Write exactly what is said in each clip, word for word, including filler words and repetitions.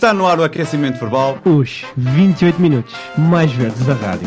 Está no ar o aquecimento verbal. Os vinte e oito minutos mais verdes da rádio.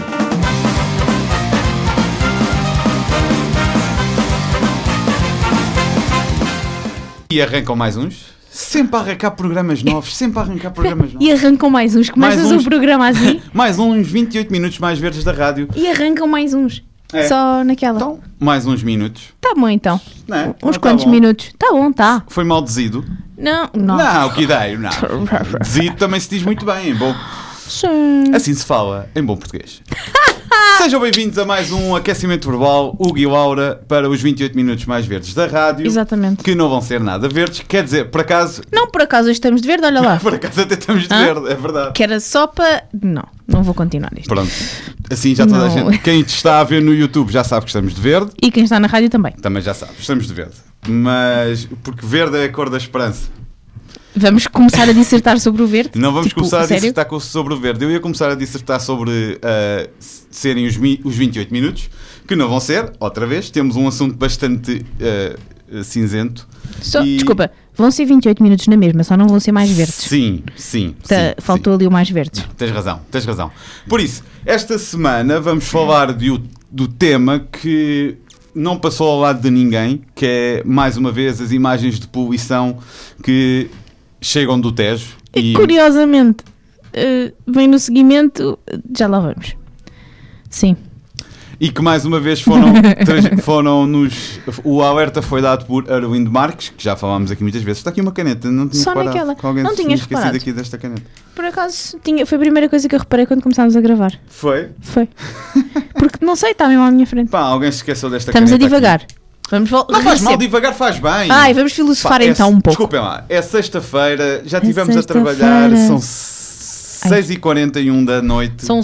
E arrancam mais uns. Sempre a arrancar programas novos. Sempre a arrancar programas novos. E arrancam mais uns. Começas Mais uns. o programa assim. Mais uns vinte e oito minutos mais verdes da rádio. E arrancam mais uns. É. Só naquela. Então, mais uns minutos. Tá bom então. Não é? Uns Não, quantos tá bom. minutos? Tá bom, tá. Foi mal dizido? Não, não. Não, que ideia. Não. Dizido também se diz muito bem. Em bom... Sim. Assim se fala em bom português. Sejam bem-vindos a mais um aquecimento verbal, Hugo e Laura, para os vinte e oito minutos mais verdes da rádio. Exatamente. Que não vão ser nada verdes. Quer dizer, por acaso... Não, por acaso hoje estamos de verde, olha lá. Por acaso até estamos de Hã? verde, é verdade. Que era só para... Não, não vou continuar isto. Pronto. Assim já toda a Não. gente... Quem te está a ver no YouTube já sabe que estamos de verde. E quem está na rádio também. Também já sabe, estamos de verde. Mas... Porque verde é a cor da esperança. Vamos começar a dissertar sobre o verde? Não vamos Tipo, começar a sério? dissertar com- sobre o verde. Eu ia começar a dissertar sobre uh, serem os, mi- os vinte e oito minutos, que não vão ser, outra vez. Temos um assunto bastante uh, cinzento. Só, E- Desculpa, vão ser vinte e oito minutos na mesma, só não vão ser mais verdes. Sim, sim. Tá, sim, faltou ali o mais verdes. sim. Tens razão, tens razão. Por isso, esta semana vamos falar de, o- do tema que não passou ao lado de ninguém, que é, mais uma vez, as imagens de poluição que chegam do Tejo. E, curiosamente, eh, vem no seguimento, já lá vamos. Sim. E que mais uma vez foram, trans- foram nos. O alerta foi dado por Arlindo Marques, que já falámos aqui muitas vezes. Está aqui uma caneta, não tinha Só reparado. naquela. Que alguém Não se tinhas tinha esquecido reparado. aqui desta caneta. Por acaso, tinha, foi a primeira coisa que eu reparei quando começámos a gravar. Foi? Foi. Porque, não sei, está mesmo à minha frente. Pá, alguém se esqueceu desta Estamos a caneta. divagar. Aqui. Vamos voltar. Não faz mal, divagar faz bem. Ai, vamos filosofar Pá, é- então um pouco. Desculpem lá, é sexta-feira, já É estivemos a sexta-feira. trabalhar, são seis e quarenta e um da noite. São...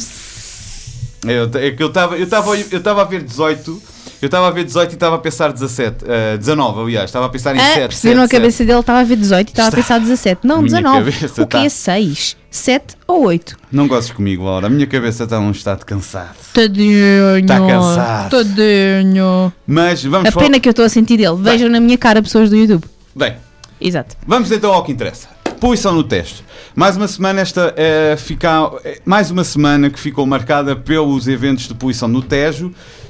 Eu, é que eu estava eu estava eu estava a ver dezoito, eu estava a ver dezoito e estava a pensar dezassete, uh, dezanove, aliás, estava a pensar em Ah, sete. perceberam a cabeça dele, estava a ver dezoito e estava a pensar dezassete. Não, Minha dezanove. cabeça O que tá- é seis? sete ou oito? Não gostes comigo, Laura, a minha cabeça está num estado cansado. Tadinho. Tá cansado. Tadinho. Mas vamos A falar... pena que eu estou a sentir dele. Vejam na minha cara pessoas do YouTube. Bem, Exato. vamos então ao que interessa. Poluição no Tejo. Mais uma semana esta é, fica, é, mais uma semana que ficou marcada pelos eventos de poluição no Tejo.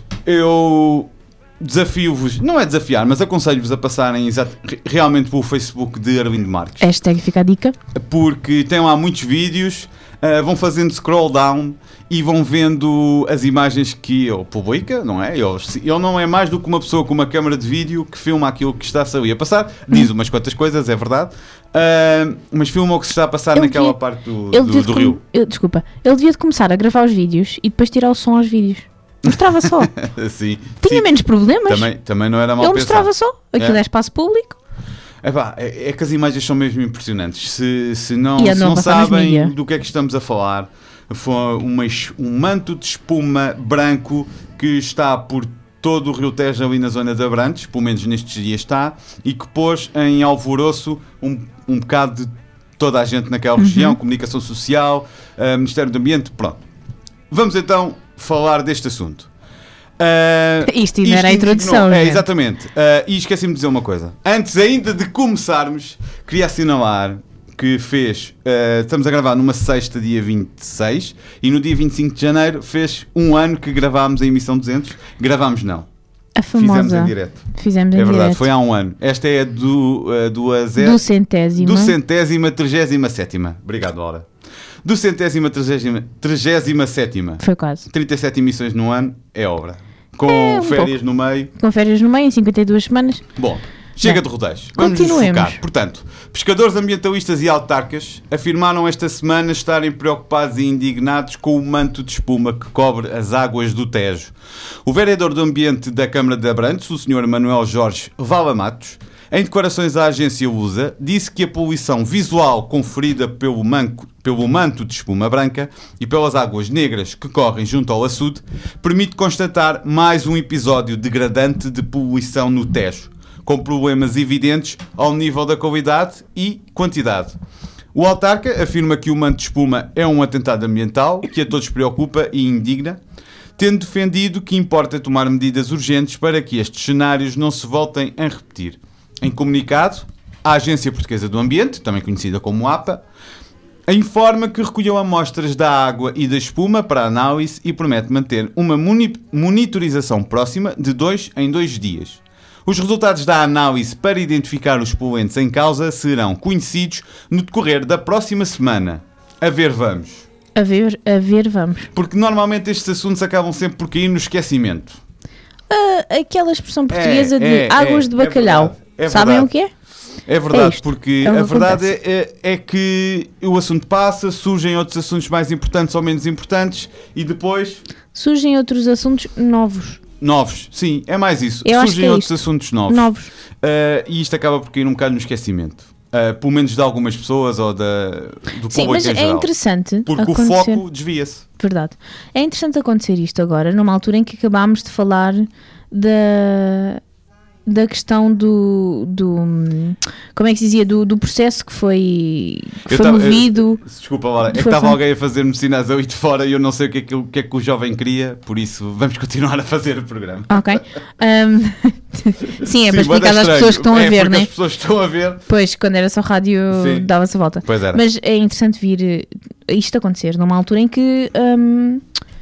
Eu desafio-vos, não é desafiar, mas aconselho-vos a passarem exato, re- realmente pelo Facebook de Arlindo Marques. Hashtag fica a dica. Porque tem lá muitos vídeos, uh, vão fazendo scroll down e vão vendo as imagens que ele publica, não é? Ele, ele não é mais do que uma pessoa com uma câmara de vídeo que filma aquilo que está-se ali a passar, diz umas quantas coisas, é verdade, uh, mas filma o que se está a passar Ele naquela devia- parte do, Ele do, devia de do com- rio. ele- desculpa. Ele devia de começar a gravar os vídeos e depois tirar o som aos vídeos. Mostrava só. Sim, Tinha sim. menos problemas. Também, também não era mal Ele pensado. mostrava só. Aquilo É. é, espaço público. Epá, é, é que as imagens são mesmo impressionantes. Se, se não, E se andam a não passar nos sabem mídia. do que é que estamos a falar, foi uma, es- um manto de espuma branco que está por todo o Rio Tejo ali na zona de Abrantes, pelo menos nestes dias está, e que pôs em alvoroço um, um bocado de toda a gente naquela Uhum. região, comunicação social, uh, Ministério do Ambiente, pronto. Vamos então falar deste assunto. Uh, Isto ainda era a indignou- introdução, É, gente. exatamente. Uh, e esqueci-me de dizer uma coisa. Antes ainda de começarmos, queria assinalar que fez... uh, estamos a gravar numa sexta, dia vinte e seis, e no dia vinte e cinco de janeiro fez um ano que gravámos a emissão duzentos. Gravámos não. A famosa. Fizemos em direto. Fizemos em É verdade, direto. foi há um ano. Esta é a do, uh, do, a ze- Do centésimo. do centésima, trigésima sétima. Obrigado, Laura. Do centésima, trigésima, trigésima sétima. Foi quase. trinta e sete emissões no ano é obra. Com É, um férias no meio. Com férias no meio, em cinquenta e duas semanas. Bom, chega Bem, de rodeios. Vamos nos continuemos. focar. Portanto, pescadores ambientalistas e autarcas afirmaram esta semana estarem preocupados e indignados com o manto de espuma que cobre as águas do Tejo. O vereador do Ambiente da Câmara de Abrantes, o senhor Manuel Jorge Vala Matos, em declarações à agência Lusa, disse que a poluição visual conferida pelo, manco, pelo manto de espuma branca e pelas águas negras que correm junto ao açude permite constatar mais um episódio degradante de poluição no Tejo, com problemas evidentes ao nível da qualidade e quantidade. O autarca afirma que o manto de espuma é um atentado ambiental que a todos preocupa e indigna, tendo defendido que importa tomar medidas urgentes para que estes cenários não se voltem a repetir. Em comunicado, a Agência Portuguesa do Ambiente, também conhecida como APA, informa que recolheu amostras da água e da espuma para análise e promete manter uma moni- monitorização próxima de dois em dois dias. Os resultados da análise para identificar os poluentes em causa serão conhecidos no decorrer da próxima semana. A ver, vamos. A ver, a ver, vamos. Porque normalmente estes assuntos acabam sempre por cair no esquecimento. Uh, aquela expressão portuguesa É, de é, águas é, de é bacalhau. verdade, é Sabem verdade. o que é? É verdade, É isto. porque É o que a verdade acontece. é, é que o assunto passa, surgem outros assuntos mais importantes ou menos importantes e depois... Surgem outros assuntos novos. Novos, sim, é mais isso. Eu acho Surgem que é outros isto. assuntos novos. Novos. Uh, e isto acaba por cair um bocado no esquecimento. Uh, pelo menos de algumas pessoas ou da, do Sim, público mas em é geral. interessante Porque acontecer. o foco desvia-se. Verdade. É interessante acontecer isto agora, numa altura em que acabámos de falar da, da questão do, do. Como é que se dizia? Do, do processo que foi, que Eu foi tava- movido. eu- desculpa, Laura, é que Foi estava fã. alguém a fazer-me sinais aí de fora e eu não sei o que, é que, o que é que o jovem queria, por isso vamos continuar a fazer o programa. Ok. Um, Sim, é para bué da explicar às estranho. pessoas que estão é a ver, porque né? as pessoas estão a ver. Pois, quando era só rádio, Sim. dava-se a volta. Pois era. Mas é interessante vir eh, isto acontecer numa altura em que hum,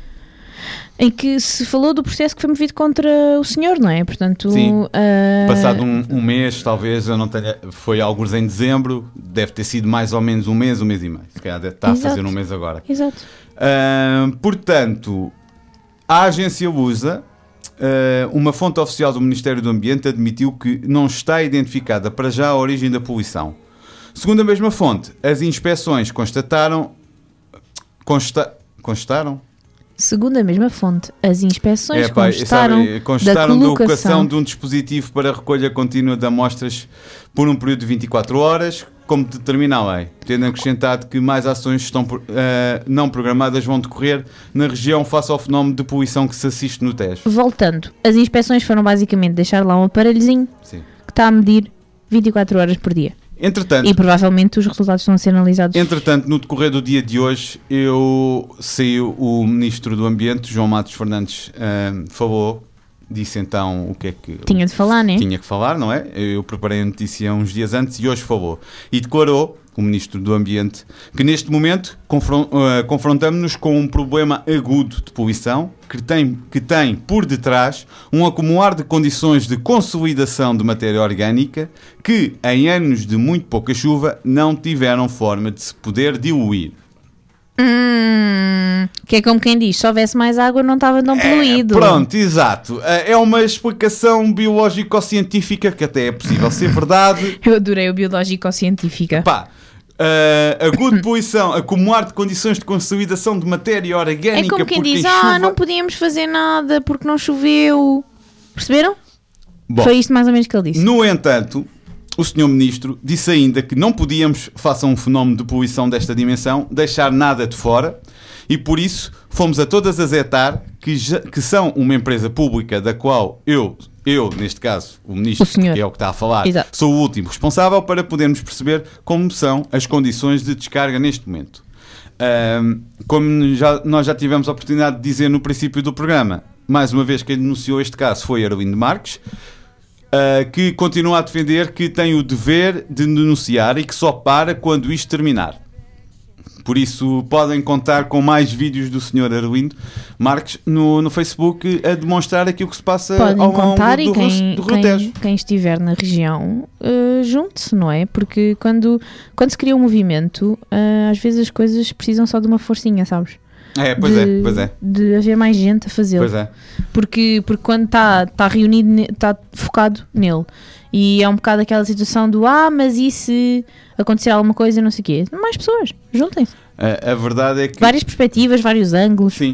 em que se falou do processo que foi movido contra o senhor, não é? Portanto, Sim. ah, Passado um, um mês, talvez, eu não tenha. Foi alguns em dezembro, deve ter sido mais ou menos um mês, um mês e meio. Se calhar deve estar Exato. a fazer um mês agora. Exato. Ah, portanto, a agência Lusa, ah, uma fonte oficial do Ministério do Ambiente, admitiu que não está identificada para já a origem da poluição. Segundo a mesma fonte, as inspeções constataram. Consta, constaram? Segundo a mesma fonte, as inspeções É, pá, constaram, sabe, constaram da da ocupação colocação de um dispositivo para recolha contínua de amostras por um período de vinte e quatro horas, como determina a lei, tendo acrescentado que mais ações estão, eh, não programadas vão decorrer na região face ao fenómeno de poluição que se assiste no Tejo. Voltando, as inspeções foram basicamente deixar lá um aparelhozinho Sim. que está a medir vinte e quatro horas por dia. Entretanto, E provavelmente os resultados estão a ser analisados. Entretanto, no decorrer do dia de hoje, eu saiu o Ministro do Ambiente, João Matos Fernandes, eh, falou, disse então o que é que Tinha de falar, né? tinha que falar, não é? Eu preparei a notícia uns dias antes e hoje falou. E declarou, o Ministro do Ambiente, que neste momento confron- uh, confrontamos-nos com um problema agudo de poluição que tem, que tem por detrás um acumular de condições de consolidação de matéria orgânica que, em anos de muito pouca chuva, não tiveram forma de se poder diluir. Hum, que é como quem diz, se houvesse mais água não estava tão poluído. É, pronto, exato. É uma explicação biológico-científica que até é possível ser verdade. Eu adorei o biológico-científica. Pá, uh, agudo de poluição, acumular de condições de consolidação de matéria orgânica. É como quem porque diz, em ah, chuva... não podíamos fazer nada porque não choveu. Perceberam? Bom, Foi isto mais ou menos que ele disse. no entanto, o senhor Ministro disse ainda que não podíamos, face a um fenómeno de poluição desta dimensão, deixar nada de fora e por isso fomos a todas as ETAR, que, já, que são uma empresa pública da qual eu, eu neste caso, o Ministro, O senhor. que é o que está a falar, Exato. sou o último responsável para podermos perceber como são as condições de descarga neste momento. Ahm, como já, nós já tivemos a oportunidade de dizer no princípio do programa, mais uma vez quem denunciou este caso foi Arlindo Marques, Uh, que continua a defender que tem o dever de denunciar e que só para quando isto terminar. Por isso podem contar com mais vídeos do senhor Arlindo Marques no, no Facebook a demonstrar aquilo que se passa Podem ao longo contar do, e do, quem, do Rio quem, Tejo. quem estiver na região uh, junte-se, não é? Porque quando, quando se cria um movimento, uh, às vezes as coisas precisam só de uma forcinha, sabes? É, pois de, é, pois é. De haver mais gente a fazê-lo. Pois é. Porque, porque quando está tá reunido, está focado nele. E é um bocado aquela situação do ah, mas e se acontecer alguma coisa, não sei o quê. Mais pessoas, juntem-se. A, a verdade é que... Várias perspectivas, vários ângulos. Sim.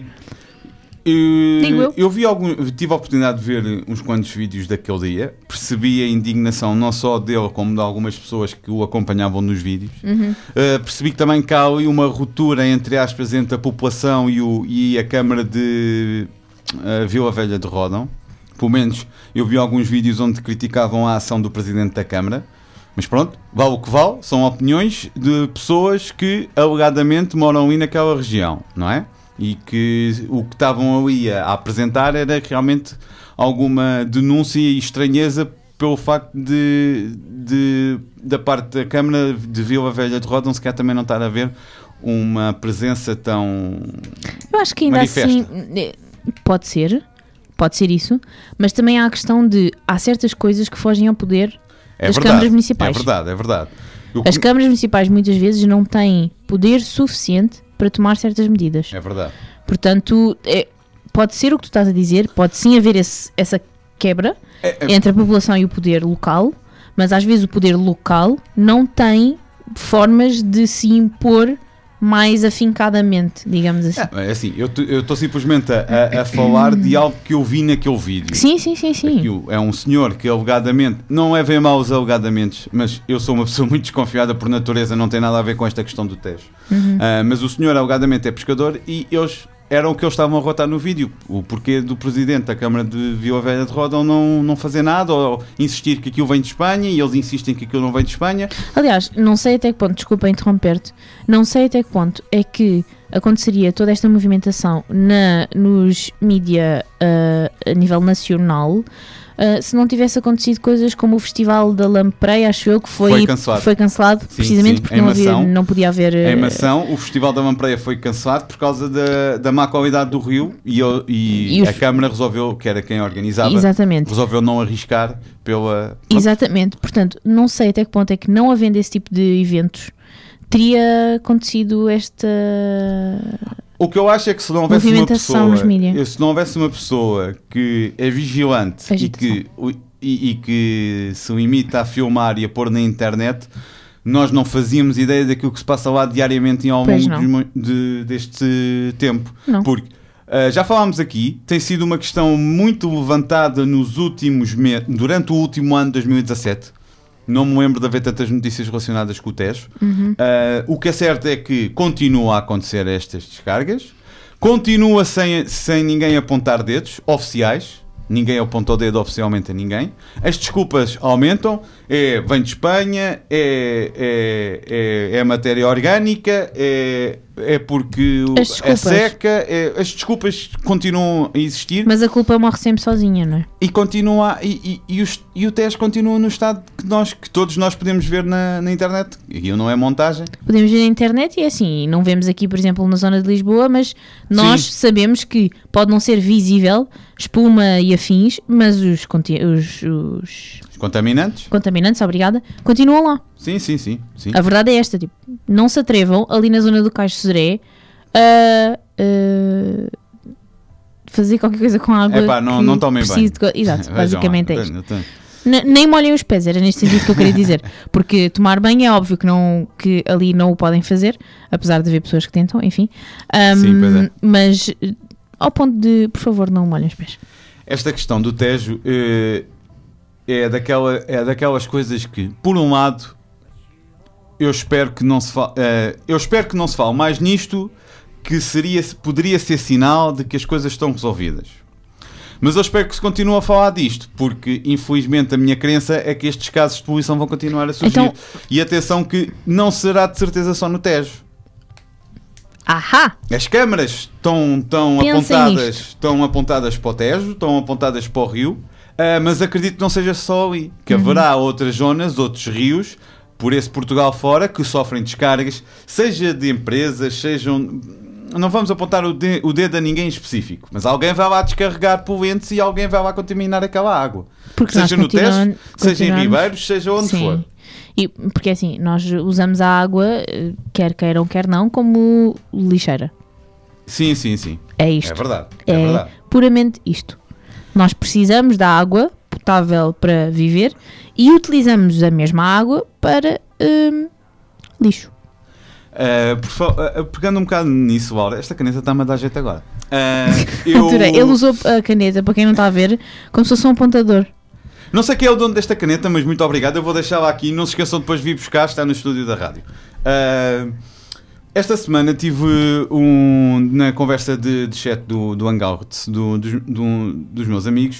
Eu, Digo eu. eu vi algum, tive a oportunidade de ver uns quantos vídeos daquele dia, percebi a indignação não só dele como de algumas pessoas que o acompanhavam nos vídeos. Uhum. Uh, percebi que também que há ali uma ruptura entre aspas entre a população e, o, e a Câmara de uh, Vila Velha de Ródão. Pelo menos eu vi alguns vídeos onde criticavam a ação do Presidente da Câmara. Mas pronto, vale o que vale, são opiniões de pessoas que alegadamente moram ali naquela região, não é? E que o que estavam ali a apresentar era realmente alguma denúncia e estranheza pelo facto de, de da parte da Câmara de Vila Velha de Ródão sequer também não estar a ver uma presença tão Eu acho que ainda manifesta. assim pode ser, pode ser isso, mas também há a questão de há certas coisas que fogem ao poder é das verdade, câmaras municipais. É verdade, é verdade. Eu, As câmaras municipais muitas vezes não têm poder suficiente para tomar certas medidas. é verdade. Portanto, é, pode ser o que tu estás a dizer, pode sim haver esse, essa quebra É, é, entre a população e o poder local, mas às vezes o poder local não tem formas de se impor mais afincadamente, digamos assim. é assim, eu estou simplesmente a, a falar de algo que eu vi naquele vídeo. Sim, sim, sim, sim. Aquilo é um senhor que alegadamente, não é ver mal os alegamentos, mas eu sou uma pessoa muito desconfiada por natureza, não tem nada a ver com esta questão do Tejo. Uhum. Uh, mas o senhor alegadamente é pescador e eles eram o que eles estavam a rotar no vídeo. O porquê do presidente da Câmara de Vila Velha de Ródão não, não fazer nada ou insistir que aquilo vem de Espanha e eles insistem que aquilo não vem de Espanha. Aliás, não sei até que ponto, desculpa interromper-te, não sei até que ponto é que aconteceria toda esta movimentação na, nos mídia uh, a nível nacional uh, se não tivesse acontecido coisas como o Festival da Lampreia, acho eu, que foi, Foi cancelado. foi cancelado Sim, precisamente sim. porque Em não, havia, Mação. não podia haver... uh, Em Mação, o Festival da Lampreia foi cancelado por causa da, da má qualidade do rio e, eu- e E os- a Câmara resolveu, que era quem organizava, Exatamente. resolveu não arriscar pela... Exatamente, portanto, não sei até que ponto é que não havendo esse tipo de eventos teria acontecido esta... O que eu acho é que se não houvesse uma Movimentação nos pessoa, mídias. se não houvesse uma pessoa que é vigilante e Agitação. que, e, e que se limita a filmar e a pôr na internet, nós não fazíamos ideia daquilo que se passa lá diariamente ao Pois longo não. dos mo- de- deste tempo. Não. Porque ah, já falámos aqui, tem sido uma questão muito levantada nos últimos meses, durante o último ano de dois mil e dezassete. Não me lembro de haver tantas notícias relacionadas com o Tejo. Uhum. Uh, o que é certo é que continua a acontecer estas descargas, continua sem, sem ninguém apontar dedos oficiais, ninguém apontou o dedo oficialmente a ninguém. As desculpas aumentam, é, vem de Espanha, é, é, é, é matéria orgânica, é, é porque o- As é desculpas. seca, é, as desculpas continuam a existir. Mas a culpa morre sempre sozinha, não é? E continua e, e, e, os, e o teste continua no estado que, nós, que todos nós podemos ver na, na internet. Aquilo não é montagem. Podemos ver na internet e é assim, não vemos aqui, por exemplo, na zona de Lisboa, mas nós Sim. sabemos que pode não ser visível, espuma e afins, mas os, conti- os, os Os contaminantes? contaminantes, obrigada, continuam lá. Sim, sim, sim. sim. A verdade é esta, tipo, não se atrevam ali na zona do Caixo Sodré a, a fazer qualquer coisa com a água. Epá, não- que não tomem precise banho. de co- Exato, Vejam basicamente lá. é isto. Eu tenho- N- nem molhem os pés, era neste sentido que eu queria dizer. Porque tomar banho é óbvio que, não, que ali não o podem fazer, apesar de haver pessoas que tentam, enfim. Ahm, Sim, pois é. Mas eh, ao ponto de, por favor, não molhem os pés. Esta questão do Tejo eh, é, daquela, é daquelas coisas que, por um lado, eu espero que não se fale, eh, eu espero que não se fale mais nisto, que seria, poderia ser sinal de que as coisas estão resolvidas. Mas eu espero que se continue a falar disto, porque infelizmente a minha crença é que estes casos de poluição vão continuar a surgir. Então- E atenção que não será de certeza só no Tejo. Ahá! As câmaras estão, estão, Pensem apontadas, nisto. estão apontadas para o Tejo, estão apontadas para o rio, ah, mas acredito que não seja só ali, que Uhum. haverá outras zonas, outros rios, por esse Portugal fora, que sofrem descargas, seja de empresas, sejam... Não vamos apontar o, de- o dedo a ninguém específico, mas alguém vai lá descarregar poluentes e alguém vai lá contaminar aquela água. Porque Seja nós no Tejo, continuam- seja em continuamos- Ribeiros, seja onde Sim. for. E, porque assim, nós usamos a água, eh, quer queiram, quer não, como lixeira. Sim, sim, sim. É isto. É verdade. É, É verdade. puramente isto. Nós precisamos da água potável para viver e utilizamos a mesma água para hum, lixo. Uh, por fa- uh, pegando um bocado nisso, Laura, esta caneta está-me a dar jeito agora. Uh, eu Adorei. Ele usou a caneta, para quem não está a ver, como se fosse um apontador. não sei quem é o dono desta caneta, mas muito obrigado. Eu vou deixá-la aqui. Não se esqueçam depois de vir buscar, está no estúdio da rádio. Uh, esta semana tive um, na conversa de, de chat do, do Hangout do, dos, do, dos meus amigos.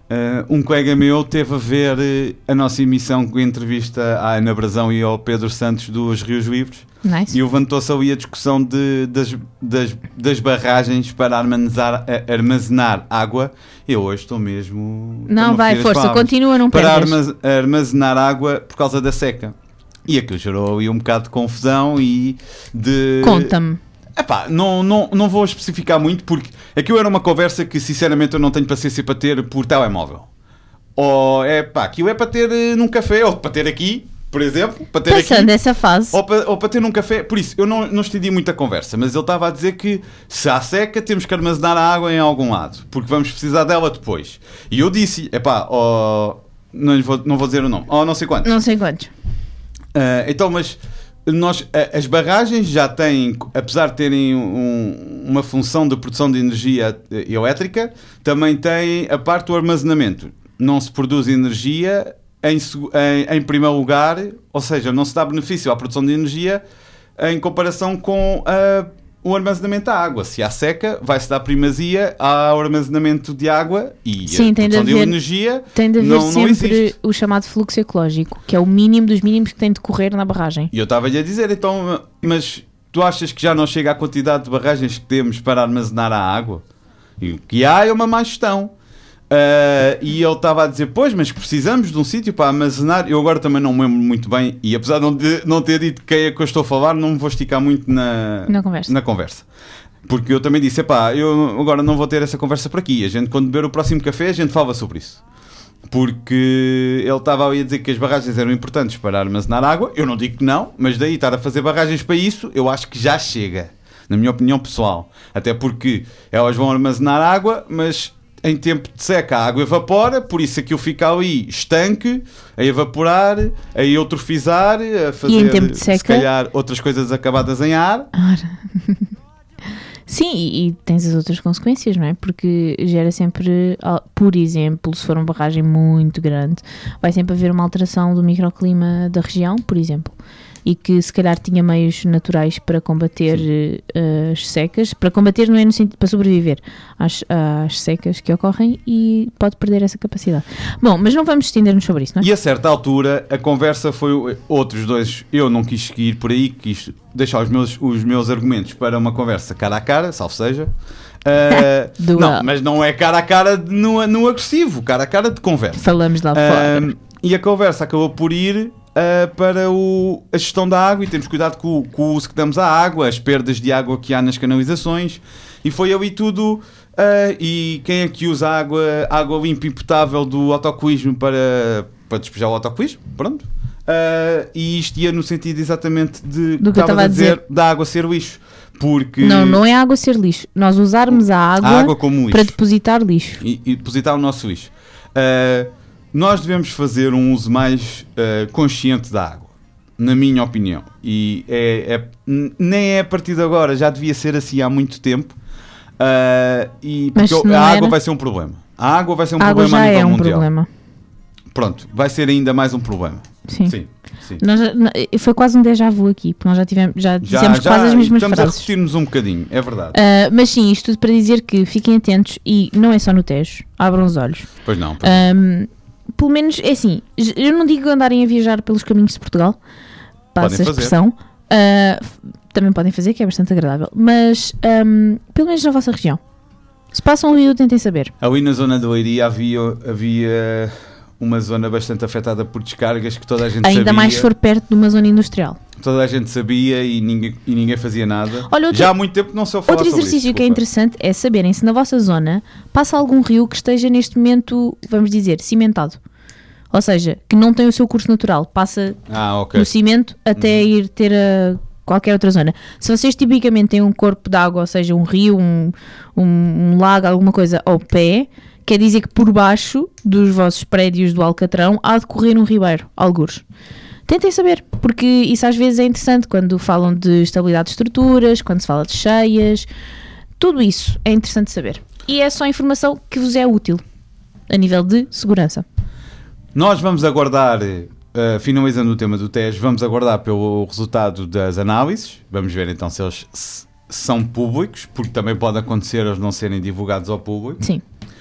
Uh, um colega meu teve a ver uh, a nossa emissão com a entrevista à Ana Brazão e ao Pedro Santos dos Rios Livres. Nice. E levantou-se ali a discussão de, das, das, das barragens para armazenar, armazenar água. Eu hoje estou mesmo... Não, vai, força, continua, não Para percas. armazenar água por causa da seca. E aquilo gerou ali um bocado de confusão e de... Conta-me. Epá, não, não, não vou especificar muito porque aquilo era uma conversa que sinceramente eu não tenho paciência para ter por telemóvel. Ou é pá, aquilo é para ter uh, num café, ou para ter aqui, por exemplo, para ter Passando aqui, essa fase. ou para, ou para ter num café. Por isso, eu não, não estendi muita conversa, mas ele estava a dizer que se há seca temos que armazenar a água em algum lado, porque vamos precisar dela depois. E eu disse, epá, oh, não, lhe vou, não vou dizer o nome, ou oh, não sei quantos. Não sei quantos. Uh, então, mas... Nós, as barragens já têm, apesar de terem um, uma função de produção de energia elétrica, também têm a parte do armazenamento. Não se produz energia em, em, em primeiro lugar, ou seja, não se dá benefício à produção de energia em comparação com a, o armazenamento da água. Se há seca, vai-se dar primazia ao armazenamento de água e Sim, a produção de, haver, de energia tem de haver não, sempre não existe. O chamado fluxo ecológico, que é o mínimo dos mínimos que tem de correr na barragem. E eu estava-lhe a dizer, então, mas tu achas que já não chega à quantidade de barragens que temos para armazenar a água? E o que há é uma má gestão. Uh, e ele estava a dizer, pois, mas precisamos de um sítio para armazenar. Eu agora também não me lembro muito bem, e apesar de não, de, não ter dito quem é que eu estou a falar, não me vou esticar muito na, na, conversa. na conversa. Porque eu também disse, epá, eu agora não vou ter essa conversa por aqui. A gente, quando beber o próximo café, a gente fala sobre isso. Porque ele estava ali a dizer que as barragens eram importantes para armazenar água. Eu não digo que não, mas daí estar a fazer barragens para isso, eu acho que já chega, na minha opinião pessoal. Até porque elas vão armazenar água, mas em tempo de seca a água evapora, por isso aquilo fica ali estanque, a evaporar, a eutrofizar, a fazer, e em tempo de seca, se calhar, outras coisas acabadas em ar. Ora. Sim, e, e tens as outras consequências, não é? Porque gera sempre, por exemplo, se for uma barragem muito grande, vai sempre haver uma alteração do microclima da região, por exemplo, e que se calhar tinha meios naturais para combater uh, as secas, para combater não é no sentido, para sobreviver às, às secas que ocorrem, e pode perder essa capacidade. Bom, mas não vamos estender-nos sobre isso, não é? E a certa altura a conversa foi outros dois, eu não quis seguir por aí, quis deixar os meus, os meus argumentos para uma conversa cara a cara, salvo seja. Uh, não, mas não é cara a cara no, no agressivo, cara a cara de conversa. Falamos lá fora. Uh, e a conversa acabou por ir Uh, para o, a gestão da água, e temos cuidado com, com o uso que damos à água, as perdas de água que há nas canalizações, e foi ali tudo. Uh, e quem é que usa a água, água limpa e potável do autocolismo para, para despejar o autocolismo? Pronto. Uh, e isto ia no sentido exatamente de do que estava a dizer, dizer da água ser lixo. Porque não, não é a água ser lixo. Nós usarmos a água, a água como lixo para depositar lixo. E, e depositar o nosso lixo. Uh, Nós devemos fazer um uso mais uh, consciente da água, na minha opinião. E é, é, nem é a partir de agora, já devia ser assim há muito tempo. Uh, e porque a água era... vai ser um problema. A água vai ser um a problema água já a nível é um mundial. Problema. Pronto, vai ser ainda mais um problema. Sim. Sim, sim. Nós, foi quase um déjà vu aqui, porque nós já, tivemos, já, já dissemos já, quase as mesmas estamos frases. Estamos a repetir-nos um bocadinho, é verdade. Uh, mas sim, isto tudo para dizer que fiquem atentos, e não é só no Tejo, abram os olhos. Pois não. Pois um, Pelo menos, é assim, eu não digo andarem a viajar pelos caminhos de Portugal, passa a expressão, uh, também podem fazer, que é bastante agradável, mas um, pelo menos na vossa região. Se passam o rio, tentem saber. Ali na zona da Leiria havia, havia uma zona bastante afetada por descargas que toda a gente Ainda sabia. Ainda mais se for perto de uma zona industrial. Toda a gente sabia e ninguém, e ninguém fazia nada. Olha, outro, já há muito tempo não se ouve falar sobre isso. Outro exercício que é interessante é saberem se na vossa zona passa algum rio que esteja neste momento, vamos dizer, cimentado. Ou seja, que não tem o seu curso natural. Passa ah, okay. no cimento até uhum. ir ter a qualquer outra zona. Se vocês tipicamente têm um corpo de água, ou seja, um rio, um, um, um lago, alguma coisa ao pé, quer dizer que por baixo dos vossos prédios do Alcatrão há de correr um ribeiro, algures. Tentem saber, porque isso às vezes é interessante quando falam de estabilidade de estruturas, quando se fala de cheias, tudo isso é interessante saber. E é só informação que vos é útil a nível de segurança. Nós vamos aguardar, uh, finalizando o tema do Tejo, vamos aguardar pelo resultado das análises, vamos ver então se eles s- são públicos, porque também pode acontecer eles não serem divulgados ao público. Sim.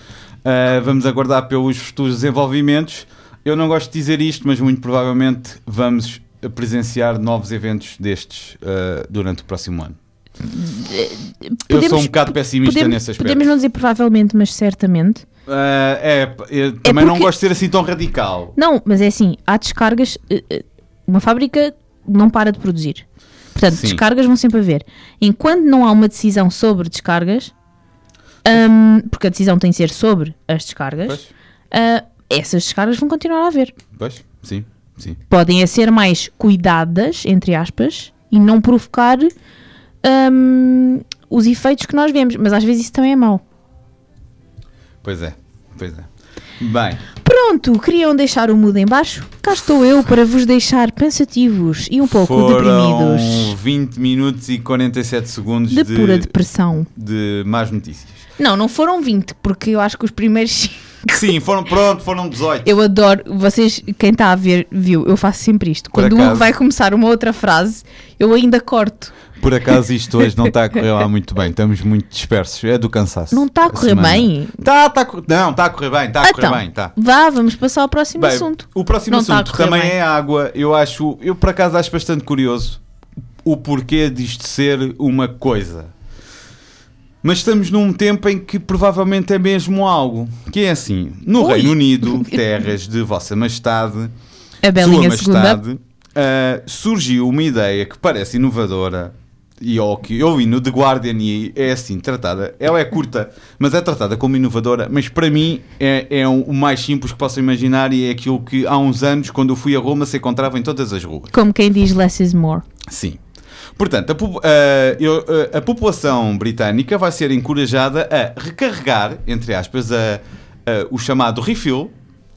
Uh, vamos aguardar pelos futuros desenvolvimentos. Eu não gosto de dizer isto, mas muito provavelmente vamos presenciar novos eventos destes uh, durante o próximo ano. Podemos, eu sou um bocado pessimista podemos, nesse aspecto. Podemos não dizer provavelmente, mas certamente. Uh, é, eu também é não porque... gosto de ser assim tão radical. Não, mas é assim, há descargas. Uma fábrica não para de produzir. Portanto, Sim. descargas vão sempre haver. Enquanto não há uma decisão sobre descargas, um, porque a decisão tem de ser sobre as descargas, uh, essas descargas vão continuar a haver. Pois, sim, sim. Podem é ser mais cuidadas, entre aspas, e não provocar um, os efeitos que nós vemos. Mas às vezes isso também é mau. Pois é, pois é. Bem. Pronto, queriam deixar o mood em baixo? Cá estou eu para vos deixar pensativos e um pouco Foram deprimidos. vinte minutos e quarenta e sete segundos de, de pura depressão. De más notícias. Não, não foram vinte, porque eu acho que os primeiros... Sim, foram, pronto, foram dezoito. Eu adoro, vocês, quem está a ver, viu, eu faço sempre isto. Por Quando acaso, um vai começar uma outra frase, eu ainda corto. Por acaso isto hoje não está a correr lá muito bem, estamos muito dispersos, é do cansaço. Não está a correr semana. bem? Tá, tá, não, está a correr bem, está a correr então, bem, tá. Vá, vamos passar ao próximo Bem, assunto. O próximo Não assunto também bem. é água. Eu acho, eu por acaso acho bastante curioso o porquê disto ser uma coisa. Mas estamos num tempo em que provavelmente é mesmo algo. Que é assim, no Ui. Reino Unido, terras de Vossa Majestade, A Belinha Sua segunda. Majestade, uh, surgiu uma ideia que parece inovadora e ao que eu vi no The Guardian e é assim tratada. Ela é curta, mas é tratada como inovadora. Mas para mim é, é o mais simples que posso imaginar e é aquilo que há uns anos, quando eu fui a Roma, se encontrava em todas as ruas. Como quem diz less is more. Sim. Portanto, a, a, a, a população britânica vai ser encorajada a recarregar, entre aspas, a, a, o chamado refill,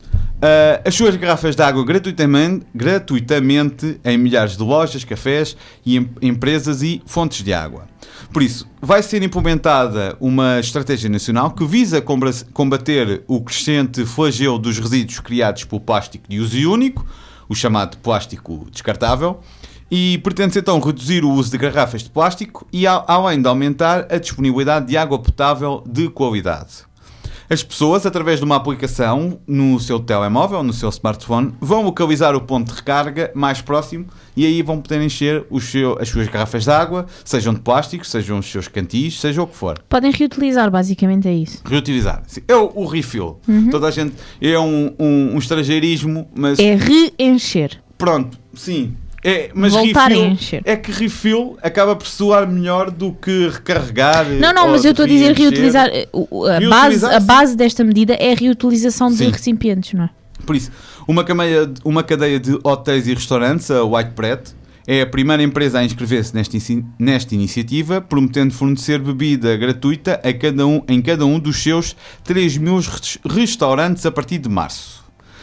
a, as suas garrafas de água gratuitamente, gratuitamente em milhares de lojas, cafés, e em, empresas e fontes de água. Por isso, vai ser implementada uma estratégia nacional que visa combater o crescente flagelo dos resíduos criados pelo plástico de uso único, o chamado plástico descartável, e pretende-se então reduzir o uso de garrafas de plástico e além de aumentar a disponibilidade de água potável de qualidade. As pessoas, através de uma aplicação no seu telemóvel, no seu smartphone, vão localizar o ponto de recarga mais próximo e aí vão poder encher os seu, as suas garrafas de água, sejam de plástico, sejam os seus cantis, seja o que for. Podem reutilizar, basicamente é isso. Reutilizar. Sim. É o, o refill. Uhum. Toda a gente... É um, um, um estrangeirismo, mas... É reencher. Pronto, sim. É, mas voltar refill, a encher. É que refill acaba por soar melhor do que recarregar. Não, não, mas eu estou a dizer reutilizar. A, base, a base desta medida é a reutilização sim. de recipientes, não é? Por isso, uma cadeia, uma cadeia de hotéis e restaurantes, a White Bread, é a primeira empresa a inscrever-se nesta, nesta iniciativa, prometendo fornecer bebida gratuita a cada um, em cada um dos seus três mil restaurantes a partir de março.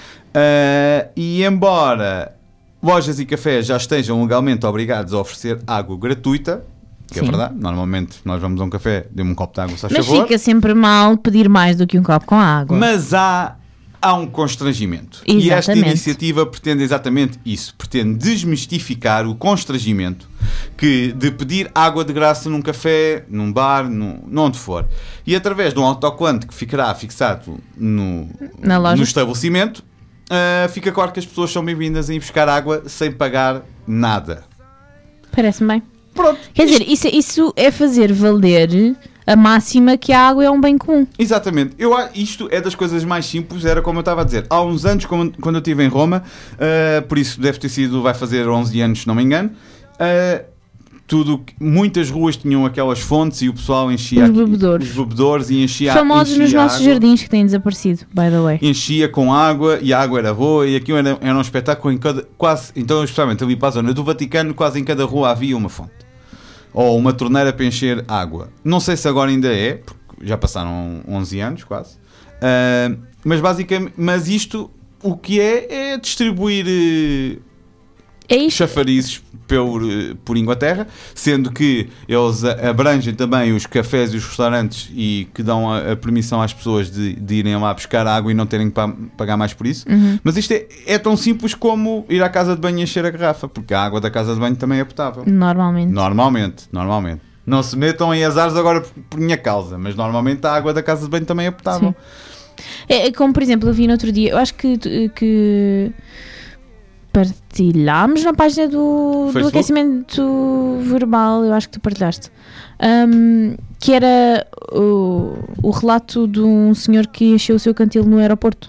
Uh, e embora lojas e cafés já estejam legalmente obrigados a oferecer água gratuita, que Sim. é verdade, normalmente nós vamos a um café, dê-me um copo de água, se faz Mas favor. fica sempre mal pedir mais do que um copo com água. Mas há, há um constrangimento. Exatamente. E esta iniciativa pretende exatamente isso, pretende desmistificar o constrangimento que, de pedir água de graça num café, num bar, num, onde for. E através de um autocolante que ficará fixado no, Na loja. no estabelecimento, Uh, fica claro que as pessoas são bem-vindas a ir buscar água sem pagar nada. Parece-me bem. Pronto. Quer isto... dizer, isso, isso é fazer valer a máxima que a água é um bem comum. Exatamente. Eu, isto é das coisas mais simples, era como eu estava a dizer. Há uns anos, quando eu estive em Roma, uh, por isso deve ter sido, vai fazer onze anos, se não me engano, uh, tudo, muitas ruas tinham aquelas fontes e o pessoal enchia os bebedores, os bebedores e enchia famosos enchia nos nossos água, jardins que têm desaparecido, by the way. Enchia com água e a água era boa e aquilo era, era um espetáculo em cada, quase, então especialmente ali para a zona do Vaticano, quase em cada rua havia uma fonte ou uma torneira para encher água. Não sei se agora ainda é, porque já passaram onze anos quase, uh, mas basicamente, mas isto o que é é distribuir uh, é isto. chafarizes por, por Inglaterra, sendo que eles abrangem também os cafés e os restaurantes e que dão a, a permissão às pessoas de, de irem lá buscar água e não terem que pa- pagar mais por isso. Uhum. Mas isto é, é tão simples como ir à casa de banho e encher a garrafa, porque a água da casa de banho também é potável. Normalmente. Normalmente, normalmente. Não se metam em azares agora por, por minha causa, mas normalmente a água da casa de banho também é potável. É, é como, por exemplo, eu vi no outro dia, eu acho que, que partilhámos na página do, do aquecimento verbal, eu acho que tu partilhaste, um, que era o, o relato de um senhor que encheu o seu cantil no aeroporto.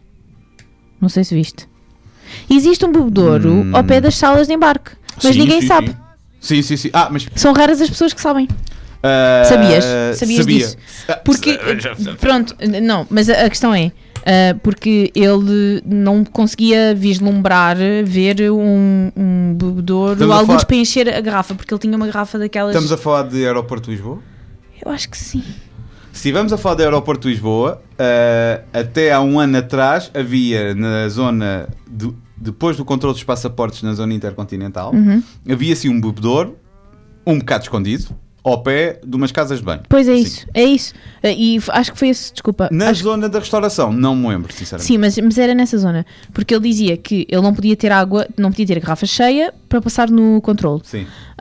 Não sei se viste. Existe um bebedouro hum. ao pé das salas de embarque, mas sim, ninguém sim, sabe. Sim, sim, sim. Ah, mas... São raras as pessoas que sabem. Uh, Sabias? Sabias sabia. disso? Porque, pronto, não, mas a, a questão é, uh, porque ele não conseguia vislumbrar, ver um, um bebedouro, alguns falar... para encher a garrafa, porque ele tinha uma garrafa daquelas... Estamos a falar de Aeroporto de Lisboa? Eu acho que sim. Se estivermos a falar de Aeroporto de Lisboa, uh, até há um ano atrás havia na zona, de, depois do controle dos passaportes na zona intercontinental, uhum. havia assim um bebedouro, um bocado escondido, ao pé de umas casas de banho. Pois é isso, Sim. é isso. E acho que foi esse, desculpa. Na acho... zona da restauração, não me lembro, sinceramente. Sim, mas, mas era nessa zona. Porque ele dizia que ele não podia ter água, não podia ter a garrafa cheia para passar no controle. Sim.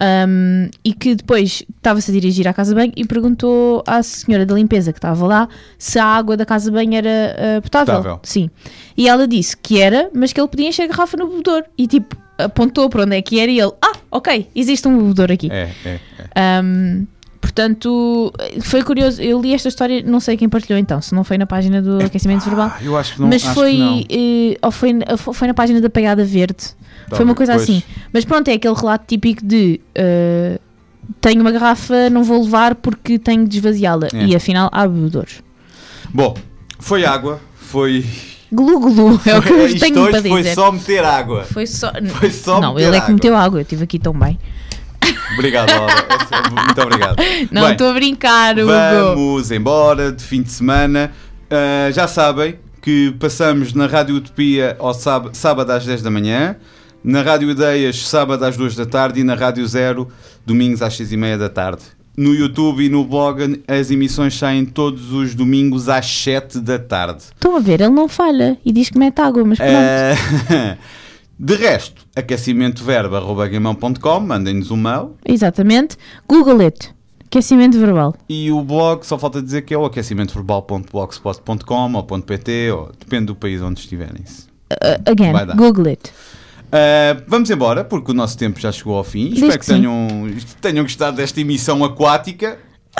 Um, e que depois estava-se a dirigir à casa de banho e perguntou à senhora da limpeza que estava lá se a água da casa de banho era uh, potável. potável. Sim. E ela disse que era, mas que ele podia encher a garrafa no bebedouro. E tipo, apontou para onde é que era e ele, ah, ok, existe um bebedouro aqui. É, é, é. Um, portanto, foi curioso. Eu li esta história, não sei quem partilhou então, se não foi na página do aquecimento ah, verbal. Eu acho que não. Mas acho foi, que não. Uh, ou foi, foi na página da Pegada Verde. Tá, foi uma coisa depois. assim. Mas pronto, é aquele relato típico de uh, tenho uma garrafa, não vou levar porque tenho de esvaziá-la. É. E afinal há bebedouros. Bom, foi água, foi... Glu glu, é o que eu tenho para dizer. Foi só meter água. Foi só, foi só não, meter ele é água. que meteu água, eu estive aqui tão bem. Obrigado, Laura. Muito obrigado. Não, estou a brincar, Hugo. Vamos embora de fim de semana. Uh, já sabem que passamos na Rádio Utopia ao sábado, sábado às dez da manhã, na Rádio Ideias sábado às duas da tarde e na Rádio Zero domingos às seis e meia da tarde. No YouTube e no blog as emissões saem todos os domingos às sete da tarde. Estão a ver, ele não falha e diz que mete água, mas pronto. Uh, de resto, aquecimento verbo arroba gmail ponto com, mandem-nos um mail. Exatamente. Google it. Aquecimento verbal. E o blog, só falta dizer que é o aquecimento verbal ponto blogspot ponto com ou .pt, ou depende do país onde estiverem. Uh, again, Google it. Uh, vamos embora, porque o nosso tempo já chegou ao fim. Diz Espero que, que tenham, tenham gostado desta emissão aquática.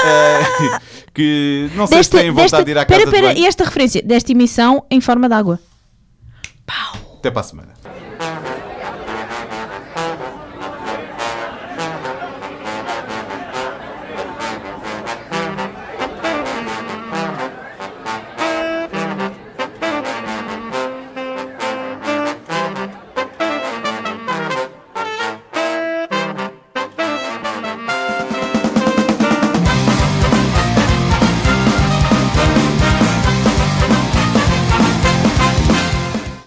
Uh, que não sei desta, se têm vontade desta, de ir à pera, casa pera, de banho. E esta referência desta emissão em forma de água. Pau. Até para a semana.